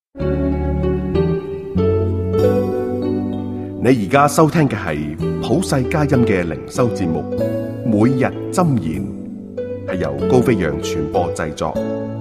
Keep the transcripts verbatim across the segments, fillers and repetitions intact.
你而家收聽嘅係普世佳音嘅靈修節目，每日箴言，係由高飛揚傳播製作。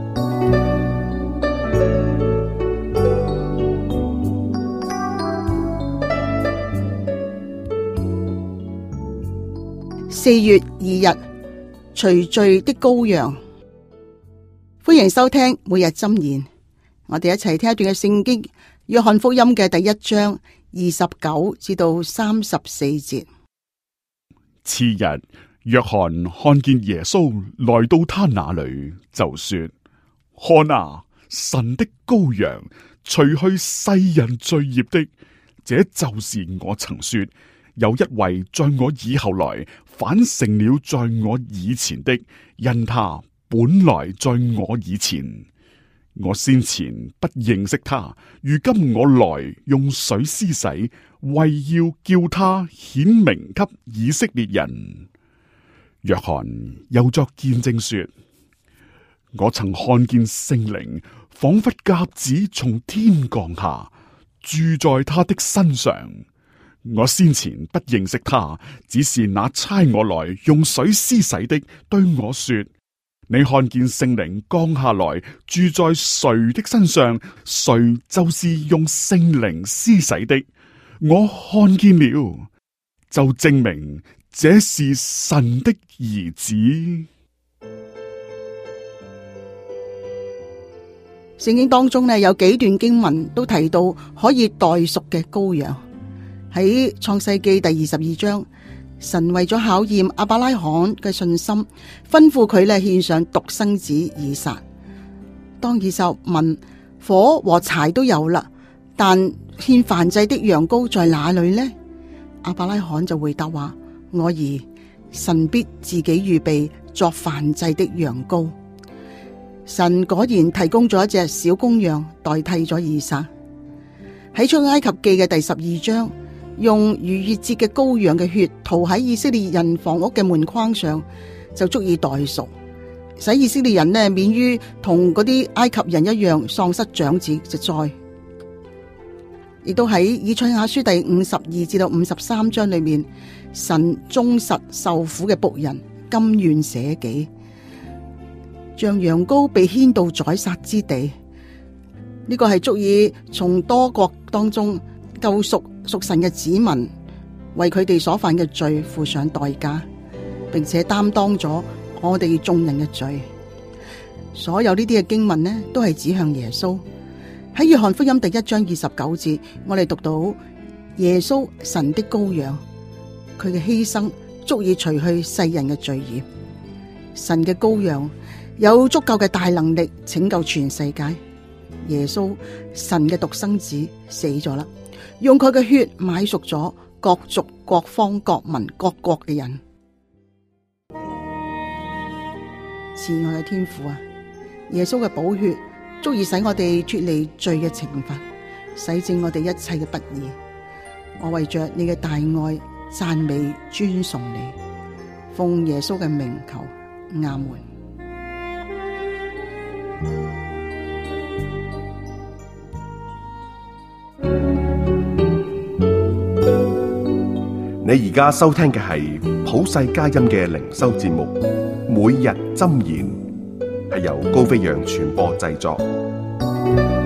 四月二日，除罪的羔羊。歡迎收聽每日箴言。我哋一齊聽一段嘅聖經，約翰福音嘅第一章二十九至到三十四節。 次日，約翰看見耶穌來到他那裏，就說：看啊，神的羔羊，除去世人罪孽的。這就是我曾說，有一位在我以後來，反成了在我以前的，因他本來在我以前。我先前不認識他，如今我來用水施洗，為要叫他顯明給以色列人。約翰又作見證說：我曾看見聖靈仿佛鴿子從天降下，住在他的身上。我先前不認識他，只是那差我來用水施洗的對我說：你看見聖靈降下來住在誰的身上，誰就是用聖靈施洗的。我看見了，就證明這是神的兒子。 聖經當中呢，有幾段經文都提到可以代贖嘅羔羊。喺創世記第二十二章，神為咗考驗亞伯拉罕嘅信心，吩咐佢咧獻上獨生子以撒。當以撒問：火和柴都有啦，但獻燔祭的羊羔在哪裏呢？亞伯拉罕就回答話：我兒，神必自己預備作燔祭的羊羔。神果然提供咗一隻小公羊代替咗以撒。喺出埃及記嘅第十二章，用逾越節嘅羔羊嘅血塗喺以色列人房屋嘅門框上，就足以代贖，使以色列人呢免於同嗰啲埃及人一樣喪失長子之災。亦都喺以賽亞書第五十二至到五十三章裏面，神忠實受苦嘅僕人，甘願捨己，像羊羔被牽到宰殺之地。呢、這個係足以從多國當中救贖屬神嘅子民，為佢哋所犯嘅罪付上代價，並且擔當咗我哋眾人嘅罪。所有呢啲嘅經文呢，都係指向耶穌。喺約翰福音第一章二十九節，我哋讀到耶穌，神的羔羊，佢嘅犧牲足以除去世人嘅罪孽。神嘅羔羊有足夠嘅大能力拯救全世界。耶穌，神嘅獨生子死咗啦，用佢嘅血買贖咗各族、各方、各民、各國嘅人。慈愛嘅天父啊，耶穌嘅寶血足以使我哋脫離罪嘅懲罰，洗淨我哋一切嘅不義。我為着你嘅大愛讚美尊崇你，奉耶穌嘅名求，阿門。 你而家收聽嘅係普世佳音嘅靈修節目，每日箴言，係由高飛揚傳播製作。